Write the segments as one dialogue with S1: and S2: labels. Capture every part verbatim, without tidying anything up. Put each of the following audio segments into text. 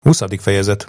S1: huszadik fejezet.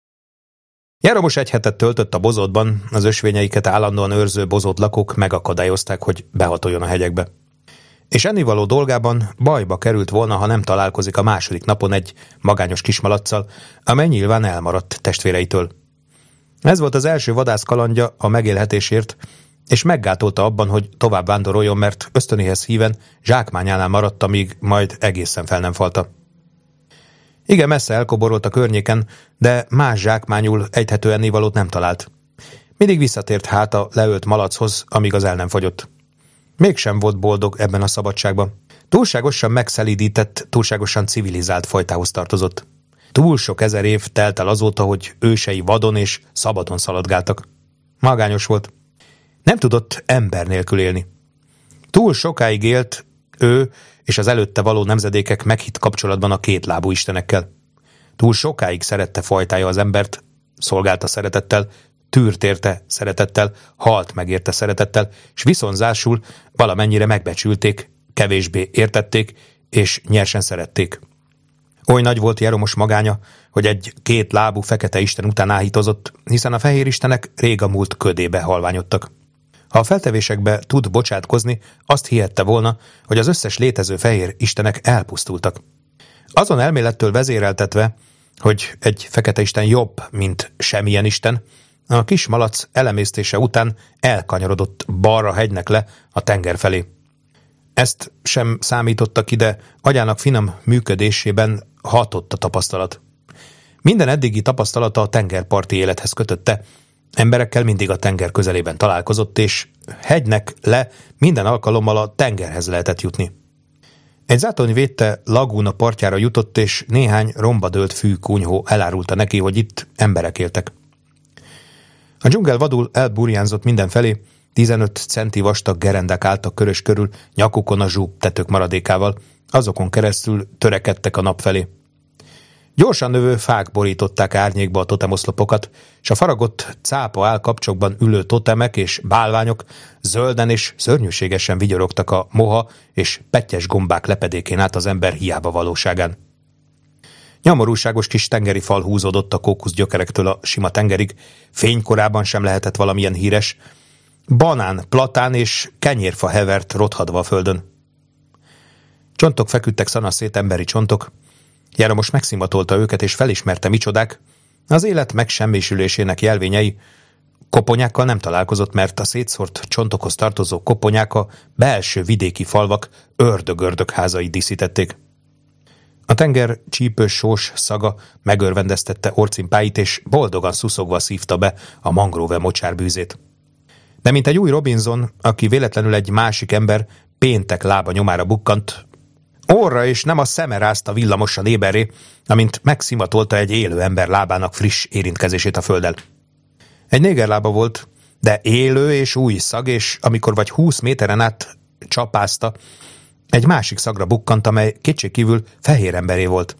S1: Járomos egy hetet töltött a bozótban, az ösvényeiket állandóan őrző bozót lakók megakadályozták, hogy behatoljon a hegyekbe. És ennivaló dolgában bajba került volna, ha nem találkozik a második napon egy magányos kismalacccal, amely nyilván elmaradt testvéreitől. Ez volt az első vadászkalandja a megélhetésért, és meggátolta abban, hogy tovább vándoroljon, mert ösztönéhez híven zsákmányánál maradt, amíg majd egészen fel nem falta. Igen, messze elkoborolt a környéken, de más zsákmányul ejthető ennivalót nem talált. Mindig visszatért hát a leölt malachoz, amíg az el nem fogyott. Mégsem volt boldog ebben a szabadságban. Túlságosan megszelídített, túlságosan civilizált fajtához tartozott. Túl sok ezer év telt el azóta, hogy ősei vadon és szabadon szaladgáltak. Magányos volt. Nem tudott ember nélkül élni. Túl sokáig élt ő és az előtte való nemzedékek meghitt kapcsolatban a kétlábú istenekkel. Túl sokáig szerette fajtája az embert, szolgálta szeretettel, tűrt érte szeretettel, halt meg érte szeretettel, és viszonzásul valamennyire megbecsülték, kevésbé értették, és nyersen szerették. Oly nagy volt Járomos magánya, hogy egy két lábú fekete isten után áhítozott, hiszen a fehér istenek rég a múlt ködébe halványodtak. Ha a feltevésekbe tud bocsátkozni, azt hihette volna, hogy az összes létező fehér istenek elpusztultak. Azon elmélettől vezéreltetve, hogy egy fekete isten jobb, mint semmilyen isten, a kis malac elemésztése után elkanyarodott balra hegynek le a tenger felé. Ezt sem számítottak ide, agyának finom működésében hatott a tapasztalat. Minden eddigi tapasztalata a tengerparti élethez kötötte, emberekkel mindig a tenger közelében találkozott, és hegynek le minden alkalommal a tengerhez lehetett jutni. Egy zátony védte lagúna partjára jutott, és néhány rombadölt fűkunyhó elárulta neki, hogy itt emberek éltek. A dzsungel vadul elburjánzott mindenfelé, tizenöt centi vastag gerendák álltak körös körül, nyakukon a zsúb tetők maradékával, azokon keresztül törekedtek a nap felé. Gyorsan növő fák borították árnyékba a totemoszlopokat, és a faragott cápa állkapcsokban ülő totemek és bálványok zölden és szörnyűségesen vigyorogtak a moha és pettyes gombák lepedékén át az ember hiába valóságán. Nyomorúságos kis tengeri fal húzódott a kókuszgyökerektől a sima tengerig, fénykorában sem lehetett valamilyen híres. Banán, platán és kenyérfa hevert rothadva a földön. Csontok feküdtek szanaszét, emberi csontok. Járomos megszimatolta őket, és felismerte, micsodák. Az élet megsemmisülésének jelvényei. Koponyákkal nem találkozott, mert a szétszórt csontokhoz tartozó koponyák a belső vidéki falvak ördög-ördög házai díszítették. A tenger csípős sós szaga megörvendeztette orcimpáit, és boldogan szuszogva szívta be a mangrove mocsárbűzét. De mint egy új Robinson, aki véletlenül egy másik ember péntek lába nyomára bukkant, orra és nem a szeme rázta villamosan éberré, amint megszimatolta egy élő ember lábának friss érintkezését a földdel. Egy négerlába volt, de élő és új szag, és amikor vagy húsz méteren át csapázta, egy másik szagra bukkant, amely kétségkívül fehér emberé volt.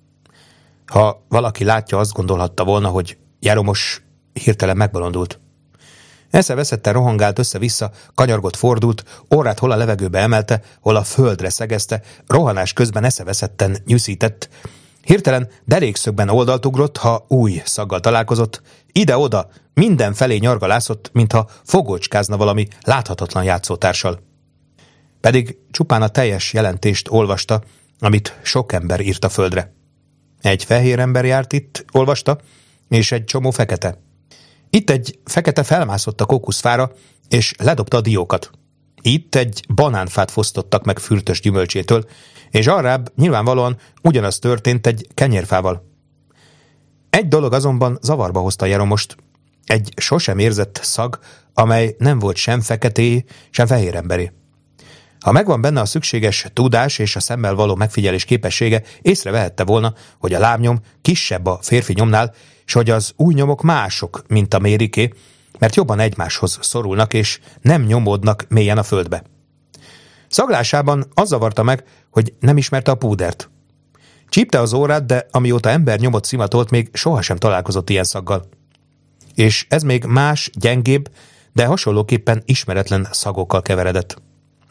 S1: Ha valaki látja, azt gondolhatta volna, hogy Járomos hirtelen megbolondult. Eszeveszetten rohangált össze-vissza, kanyargott, fordult, orrát hol a levegőbe emelte, hol a földre szegezte, rohanás közben eszeveszetten nyűszített. Hirtelen derékszögben oldalt ugrott, ha új szaggal találkozott, ide-oda, mindenfelé nyargalászott, mintha fogócskázna valami láthatatlan játszótársal. Pedig csupán a teljes jelentést olvasta, amit sok ember írt a földre. Egy fehér ember járt itt, olvasta, és egy csomó fekete. Itt egy fekete felmászott a kókuszfára, és ledobta a diókat. Itt egy banánfát fosztottak meg fürtös gyümölcsétől, és arrább nyilvánvalóan ugyanaz történt egy kenyérfával. Egy dolog azonban zavarba hozta Járomost, egy sosem érzett szag, amely nem volt sem feketé, sem fehér emberé. Ha megvan benne a szükséges tudás és a szemmel való megfigyelés képessége, észrevehette volna, hogy a lábnyom kisebb a férfi nyomnál, és hogy az új nyomok mások, mint a mériké, mert jobban egymáshoz szorulnak, és nem nyomódnak mélyen a földbe. Szaglásában az zavarta meg, hogy nem ismerte a púdert. Csípte az órát, de amióta ember nyomot szimatolt, még sohasem találkozott ilyen szaggal. És ez még más, gyengébb, de hasonlóképpen ismeretlen szagokkal keveredett.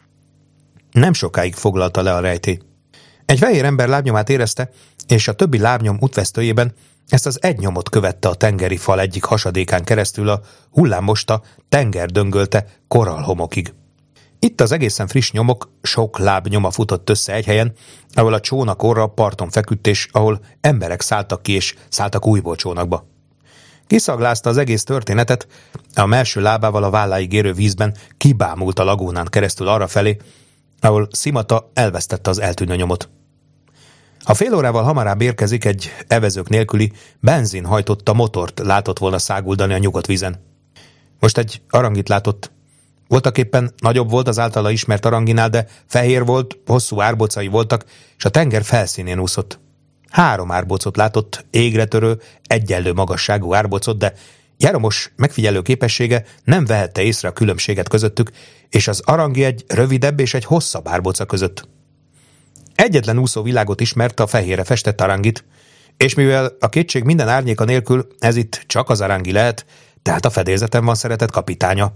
S1: Nem sokáig foglalta le a rejtély. Egy fehér ember lábnyomát érezte, és a többi lábnyom útvesztőjében Ezt az egy nyomot követte a tengeri fal egyik hasadékán keresztül a hullámmosta, tengerdöngölte korallhomokig. Itt az egészen friss nyomok, sok láb nyoma futott össze egy helyen, ahol a csónak orra parton feküdt, és ahol emberek szálltak ki és szálltak újból csónakba. Kiszaglázta az egész történetet, a melső lábával a válláig érő vízben kibámult a lagúnán keresztül arrafelé, ahol Szimata elvesztette az eltűnő nyomot. Ha fél órával hamarabb érkezik, egy evezők nélküli, benzin hajtotta motort látott volna száguldani a nyugodt vízen. Most egy arangit látott. Voltaképpen nagyobb volt az általa ismert aranginál, de fehér volt, hosszú árbocai voltak, és a tenger felszínén úszott. Három árbocot látott, égre törő, egyenlő magasságú árbocot, de Jeromos megfigyelő képessége nem vehette észre a különbséget közöttük, és az arangi egy rövidebb és egy hosszabb árboca között. Egyetlen úszó világot ismert, a fehérre festett arangit, és mivel a kétség minden árnyéka nélkül ez itt csak az arangi lehet, tehát a fedélzeten van szeretett kapitánya.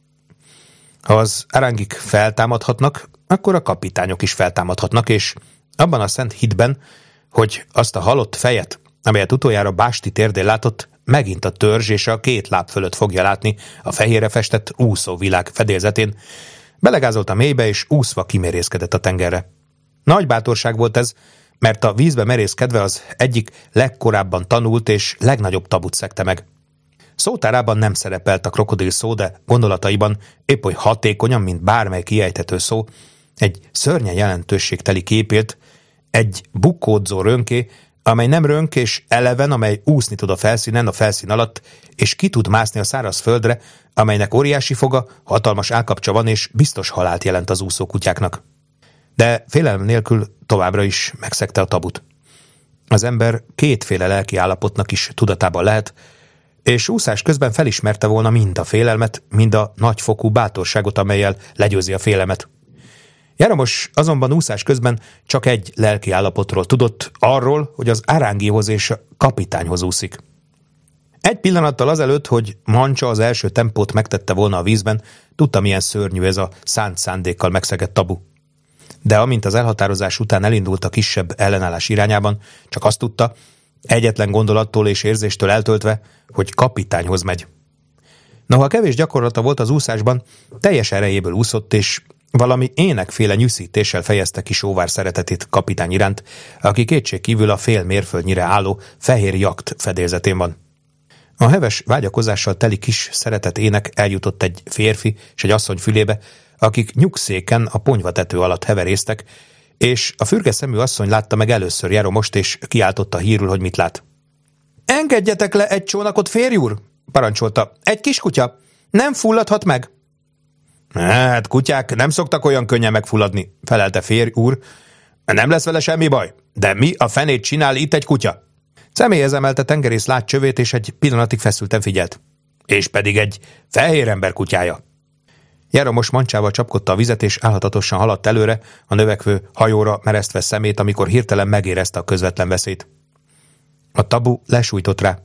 S1: Ha az arangik feltámadhatnak, akkor a kapitányok is feltámadhatnak, és abban a szent hitben, hogy azt a halott fejet, amelyet utoljára Básti térdén látott, megint a törzs és a két láb fölött fogja látni a fehérre festett úszóvilág fedélzetén, belegázolt a mélybe, és úszva kimerészkedett a tengerre. Nagy bátorság volt ez, mert a vízbe merészkedve az egyik legkorábban tanult és legnagyobb tabut szegte meg. Szótárában nem szerepelt a krokodil szó, de gondolataiban épp oly hatékonyan, mint bármely kiejthető szó, egy szörnyen jelentőségteli képét, egy bukódzó rönké, amely nem rönk és eleven, amely úszni tud a felszínen, a felszín alatt, és ki tud mászni a száraz földre, amelynek óriási foga, hatalmas állkapcsa van, és biztos halált jelent az úszókutyáknak. De félelem nélkül továbbra is megszegte a tabut. Az ember kétféle lelki állapotnak is tudatában lehet, és úszás közben felismerte volna mind a félelmet, mind a nagyfokú bátorságot, amellyel legyőzi a félelmet. Jeromos azonban úszás közben csak egy lelki állapotról tudott, arról, hogy az arángihoz és a kapitányhoz úszik. Egy pillanattal azelőtt, hogy Mancsa az első tempót megtette volna a vízben, tudta, milyen szörnyű ez a szánt szándékkal megszegett tabu. De amint az elhatározás után elindult a kisebb ellenállás irányában, csak azt tudta, egyetlen gondolattól és érzéstől eltöltve, hogy kapitányhoz megy. Noha kevés gyakorlata volt az úszásban, teljes erejéből úszott, és valami énekféle nyűszítéssel fejezte ki sóvár szeretetét kapitány iránt, aki kétségkívül a fél mérföldnyire álló fehér jakt fedélzetén van. A heves vágyakozással teli kis szeretet ének eljutott egy férfi és egy asszony fülébe, akik nyugszéken a ponyvatető alatt heverésztek, és a fürge szemű asszony látta meg először Jeromost, és kiáltotta hírül, hogy mit lát. Engedjetek le egy csónakot, férj úr! Parancsolta. Egy kiskutya. Nem fulladhat meg. Hát, kutyák nem szoktak olyan könnyen megfulladni, felelte férj úr. Nem lesz vele semmi baj, de mi a fenét csinál itt egy kutya? Személyhez emelte tengerész látcsövét, és egy pillanatig feszülten figyelt. És pedig egy fehér ember kutyája. Jeromos mancsával csapkodta a vizet, és álhatatosan haladt előre, a növekvő hajóra meresztve szemét, amikor hirtelen megérezte a közvetlen veszélyt. A tabu lesújtott rá.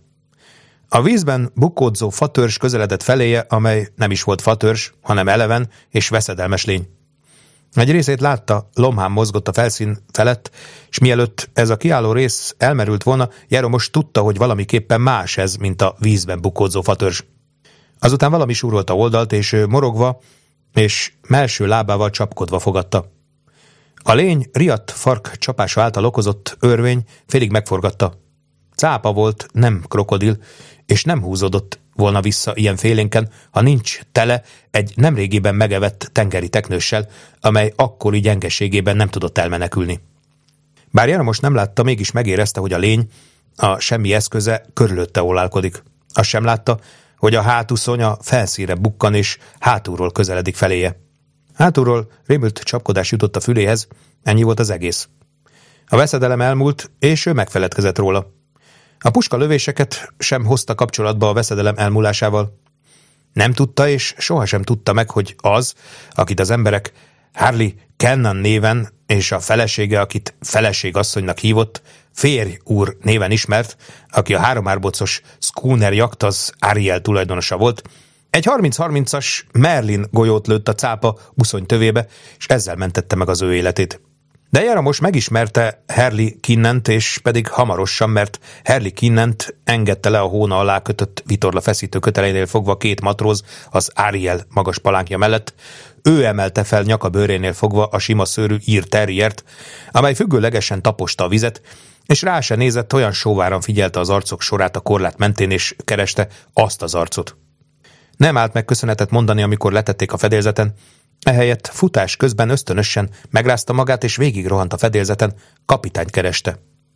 S1: A vízben bukódzó fatörzs közeledett feléje, amely nem is volt fatörzs, hanem eleven és veszedelmes lény. Egy részét látta, lomhán mozgott a felszín felett, és mielőtt ez a kiálló rész elmerült volna, Jeromos tudta, hogy valamiképpen más ez, mint a vízben bukódzó fatörzs. Azután valami súrolta oldalt, és ő morogva és melső lábával csapkodva fogadta. A lény riadt fark csapása által okozott örvény félig megforgatta. Cápa volt, nem krokodil, és nem húzódott volna vissza ilyen félénken, ha nincs tele egy nemrégiben megevett tengeri teknőssel, amely akkori gyengeségében nem tudott elmenekülni. Bár Jeromos nem látta, mégis megérezte, hogy a lény, a semmi eszköze körülötte ólálkodik. Azt sem látta, hogy a hátúszony a felszínre bukkan, és hátulról közeledik feléje. Hátulról rémült csapkodás jutott a füléhez, ennyi volt az egész. A veszedelem elmúlt, és ő megfeledkezett róla. A puska lövéseket sem hozta kapcsolatba a veszedelem elmúlásával. Nem tudta, és sohasem tudta meg, hogy az, akit az emberek Harley Kennan néven, és a felesége, akit feleségasszonynak hívott, férj úr néven ismert, aki a háromárbocos schooner jakt az Ariel tulajdonosa volt, egy harminc harmincas Merlin golyót lőtt a cápa uszony tövébe, és ezzel mentette meg az ő életét. De Jeromos megismerte Harley Kinnent, és pedig hamarosan, mert Harley Kinnent engedte le a hóna alá kötött vitorla feszítő köteleinél fogva két matróz az Ariel magas palánkja mellett. Ő emelte fel nyakabőrénél fogva a sima szőrű ír terriert, amely függőlegesen taposta a vizet, és rá se nézett, olyan sóváran figyelte az arcok sorát a korlát mentén, és kereste azt az arcot. Nem állt meg köszönetet mondani, amikor letették a fedélzeten, ehelyett futás közben ösztönösen megrázta magát, és végig rohant a fedélzeten, kapitányt kereste.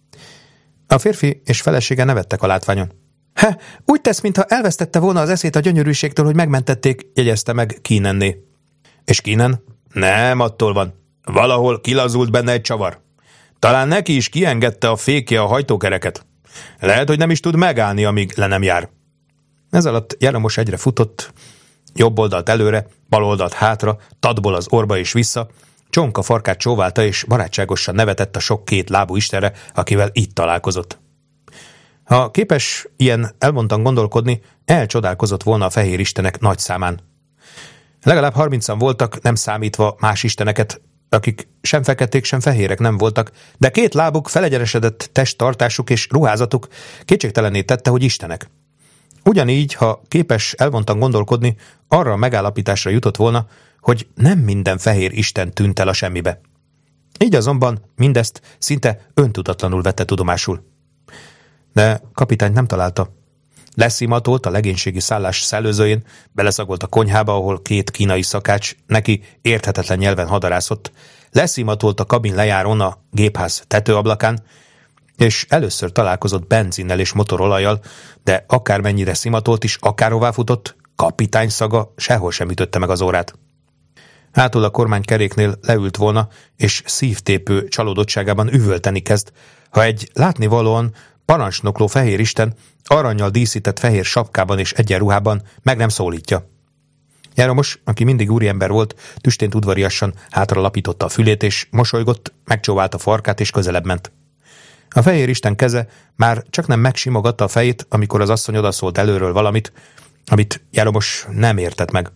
S1: A férfi és felesége nevettek a látványon. He, úgy tesz, mintha elvesztette volna az eszét a gyönyörűségtől, hogy megmentették, jegyezte meg Keenanné. És Keenan? Nem, attól van. Valahol kilazult benne egy csavar. Talán neki is kiengedte a fékje a hajtókereket. Lehet, hogy nem is tud megállni, amíg le nem jár. Ez alatt Jeromos egyre futott, jobb oldalt előre, bal oldalt hátra, tadból az orba és vissza, csonka farkát csóválta, és barátságosan nevetett a sok két lábú istenre, akivel itt találkozott. Ha képes ilyen elmondtan gondolkodni, elcsodálkozott volna a fehér istenek nagy számán. Legalább harmincan voltak, nem számítva más isteneket, akik sem feketék, sem fehérek nem voltak, de két lábuk, felegyenesedett testtartásuk és ruházatuk kétségtelenné tette, hogy istenek. Ugyanígy, ha képes elvontan gondolkodni, arra a megállapításra jutott volna, hogy nem minden fehér isten tűnt el a semmibe. Így azonban mindezt szinte öntudatlanul vette tudomásul. De kapitányt nem találta. Leszimatolt a legénységi szállás szellőzőjén, beleszagolt a konyhába, ahol két kínai szakács neki érthetetlen nyelven hadarászott, leszimatolt a kabin lejárón a gépház tetőablakán, és először találkozott benzinnel és motorolajjal, de akármennyire szimatolt is, akárhová futott, kapitány szaga sehol sem ütötte meg az órát. Hátul a kormánykeréknél leült volna, és szívtépő csalódottságában üvölteni kezd, ha egy látnivalóan parancsnokló fehér isten arannyal díszített fehér sapkában és egyenruhában meg nem szólítja. Jeromos, aki mindig úriember volt, tüstént udvariasan hátra lapította a fülét, és mosolygott, megcsóválta farkát, és közelebb ment. A fehér isten keze már csak nem megsimogatta a fejét, amikor az asszony odaszólt előről valamit, amit Jeromos nem értett meg.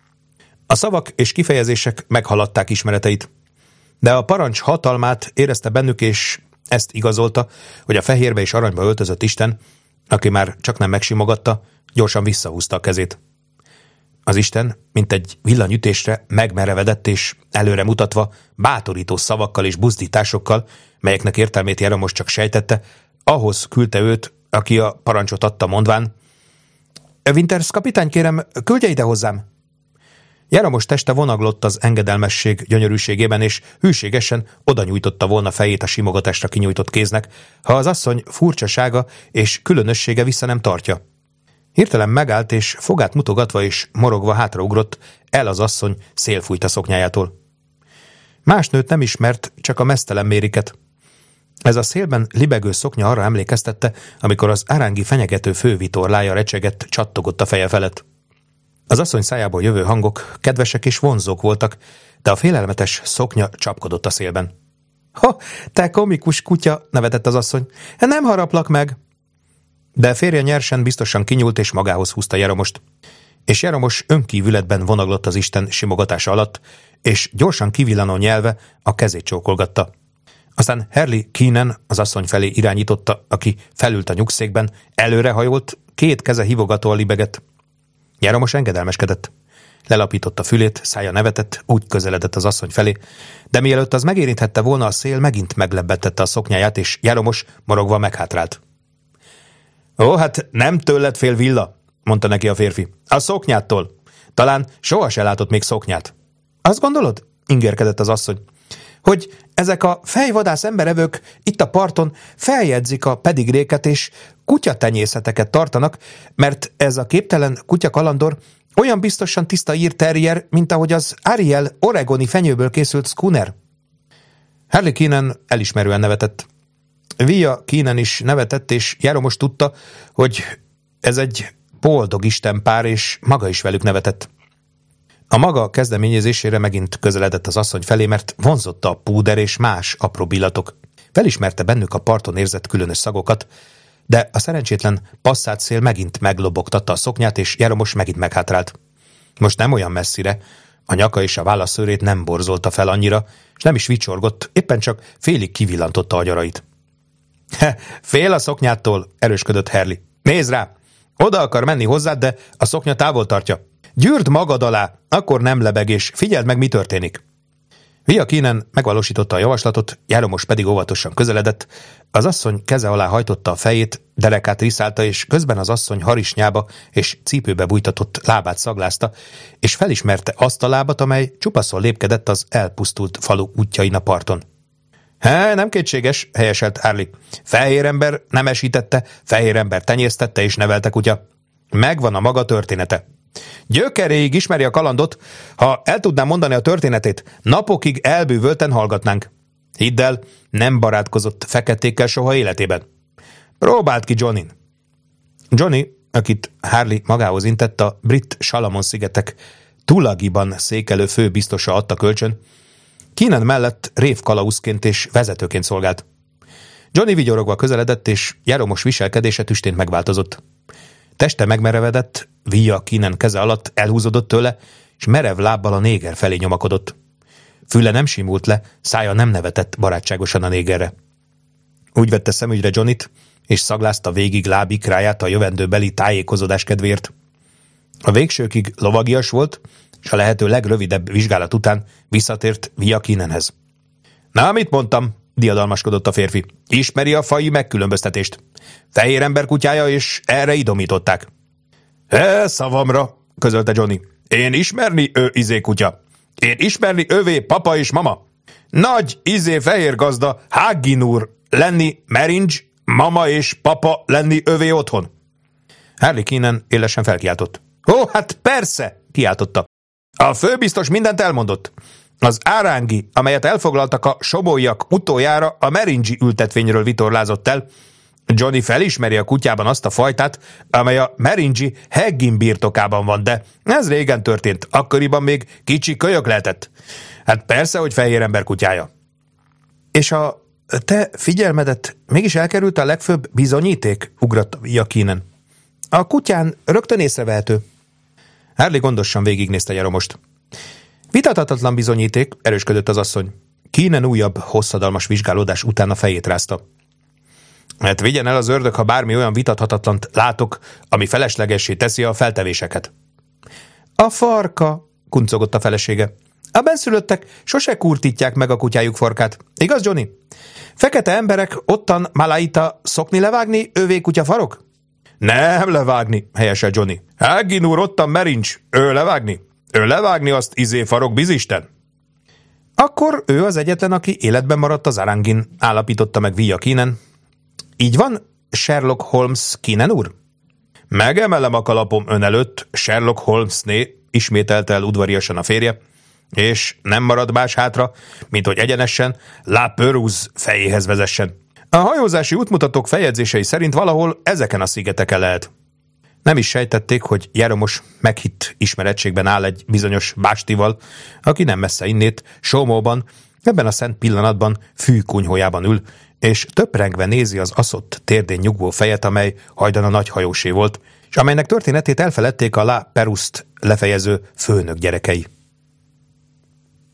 S1: A szavak és kifejezések meghaladták ismereteit, de a parancs hatalmát érezte bennük, és ezt igazolta, hogy a fehérbe és aranyba öltözött isten, aki már csak nem megsimogatta, gyorsan visszahúzta a kezét. Az isten, mint egy villanyütésre megmerevedett, és előre mutatva, bátorító szavakkal és buzdításokkal, melyeknek értelmét Jeromos csak sejtette, ahhoz küldte őt, aki a parancsot adta, mondván: Winters kapitány, kérem, küldje ide hozzám! Jeromos teste vonaglott az engedelmesség gyönyörűségében, és hűségesen oda nyújtotta volna fejét a simogatásra kinyújtott kéznek, ha az asszony furcsasága és különössége vissza nem tartja. Hirtelen megállt, és fogát mutogatva és morogva hátraugrott, el az asszony szélfújta szoknyájától. Más nőt nem ismert, csak a meztelen Mériket. Ez a szélben libegő szoknya arra emlékeztette, amikor az arángi fenyegető fővitorlája recsegett, csattogott a feje felett. Az asszony szájából jövő hangok kedvesek és vonzók voltak, de a félelmetes szoknya csapkodott a szélben. Ha, te komikus kutya, nevetett az asszony, nem haraplak meg. De férje nyersen biztosan kinyúlt és magához húzta Jeromost. És Jeromos önkívületben vonaglott az isten simogatása alatt, és gyorsan kivillanó nyelve a kezét csókolgatta. Aztán Harley Keenan az asszony felé irányította, aki felült a nyugszékben, előrehajolt, két keze hívogatóan libegett. Jeromos engedelmeskedett. Lelapította fülét, szája nevetett, úgy közeledett az asszony felé, de mielőtt az megérinthette volna a szél, megint meglebbentette a szoknyáját, és Jeromos morogva meghátrált. Ó, hát nem tőled fél villa, mondta neki a férfi. A szoknyától. Talán soha se látott még szoknyát. Azt gondolod? Ingerkedett az asszony. Hogy ezek a fejvadász emberevők itt a parton feljegyzik a pedigréket és kutyatenyészeteket tartanak, mert ez a képtelen kutyakalandor olyan biztosan tiszta ír terrier, mint ahogy az Ariel oregoni fenyőből készült schooner. Harley Keenan elismerően nevetett. Via Keenan is nevetett, és Jeromos tudta, hogy ez egy boldog istenpár, és maga is velük nevetett. A maga kezdeményezésére megint közeledett az asszony felé, mert vonzotta a púder és más apró illatok. Felismerte bennük a parton érzett különös szagokat, de a szerencsétlen passzát szél megint meglobogtatta a szoknyát, és Jeromos megint meghátrált. Most nem olyan messzire, A nyaka és a válaszszőrét nem borzolta fel annyira, és nem is vicsorgott, éppen csak félig kivillantotta agyarait. He, fél a szoknyától, erősködött Hurley. Nézd rá! Oda akar menni hozzád, de a szoknya távol tartja. Gyűrd magad alá, akkor nem lebeg, és figyeld meg, mi történik. Via Keenan megvalósította a javaslatot, Járomos pedig óvatosan közeledett, az asszony keze alá hajtotta a fejét, derekát riszálta, és közben az asszony harisnyába és cipőbe bújtatott lábát szaglázta, és felismerte azt a lábat, amely csupaszon lépkedett az elpusztult falu útjain a parton. He, nem kétséges, helyeselt Hurley. Fehér ember nemesítette, fehér ember tenyésztette és nevelte kutya. Megvan a maga története. Gyökeréig ismeri a kalandot, ha el tudnám mondani a történetét, napokig elbűvölten hallgatnánk. Hidd el, nem barátkozott feketékkel soha életében. Próbáld ki Johnny-n. Johnny, akit Hurley magához intett, a brit Salamon-szigetek Tulagiban székelő főbiztosa adta kölcsön, Keenan mellett révkalauzként és vezetőként szolgált. Johnny vigyorogva közeledett, és Járomos viselkedése tüstént megváltozott. Teste megmerevedett, Via Keenan keze alatt elhúzódott tőle, és merev lábbal a néger felé nyomakodott. Füle nem simult le, szája nem nevetett barátságosan a négerre. Úgy vette szemügyre Johnnyt, és szaglázta végig lábikráját a jövendőbeli tájékozódás kedvéért. A végsőkig lovagias volt, és a lehető legrövidebb vizsgálat után visszatért Via Keenanhez. Na, mit mondtam? Diadalmaskodott a férfi. Ismeri a faji megkülönböztetést. Fehér ember kutyája, és erre idomították. E, szavamra, közölte Johnny. Én ismerni ő izé kutya. Én ismerni övé papa és mama. Nagy izé fehér gazda Hággin úr lenni Merincs, mama és papa lenni övé otthon. Hurley Keenan élesen felkiáltott. Ó, hát persze, kiáltotta. A főbiztos mindent elmondott. Az árángi, amelyet elfoglaltak a sobólyak utoljára, a merincsi ültetvényről vitorlázott el. Johnny felismeri a kutyában azt a fajtát, amely a merincsi Haggin birtokában van, de ez régen történt, akkoriban még kicsi kölyök lehetett. Hát persze, hogy fehér ember kutyája. És a te figyelmedet mégis elkerült a legfőbb bizonyíték, ugrott Via Keenan. A kutyán rögtön észrevehető. Hurley gondosan végignézte Járomost. Vitathatatlan bizonyíték, erősködött az asszony. Keenan újabb, hosszadalmas vizsgálódás után a fejét rázta. Hát vigyen el az ördög, ha bármi olyan vitathatatlant látok, ami feleslegessé teszi a feltevéseket. A farka, kuncogott a felesége. A benszülöttek sose kurtítják meg a kutyájuk farkát. Igaz, Johnny? Fekete emberek ottan Malaita szokni levágni, övé kutya farok? Nem levágni, helyesel Johnny. Hággin úr ottan Merincs, ő levágni? Ő levágni azt izé farok bizisten? Akkor ő az egyetlen, aki életben maradt az Arangin, állapította meg Via Keenan. Így van, Sherlock Holmes Keenan úr? Megemelem a kalapom ön előtt, Sherlock Holmesné, ismételte el udvariasan a férje, és nem marad más hátra, mint hogy egyenesen La Perouse fejéhez vezessen. A hajózási útmutatók feljegyzései szerint valahol ezeken a szigeteken lehet. Nem is sejtették, hogy Járomos meghitt ismerettségben áll egy bizonyos bástival, aki nem messze innét, Sómóban, ebben a szent pillanatban fűkunyhójában ül, és töprengve nézi az aszott térdén nyugvó fejet, amely hajdan a nagy hajósé volt, és amelynek történetét elfeledték a La Perouse-t lefejező főnök gyerekei.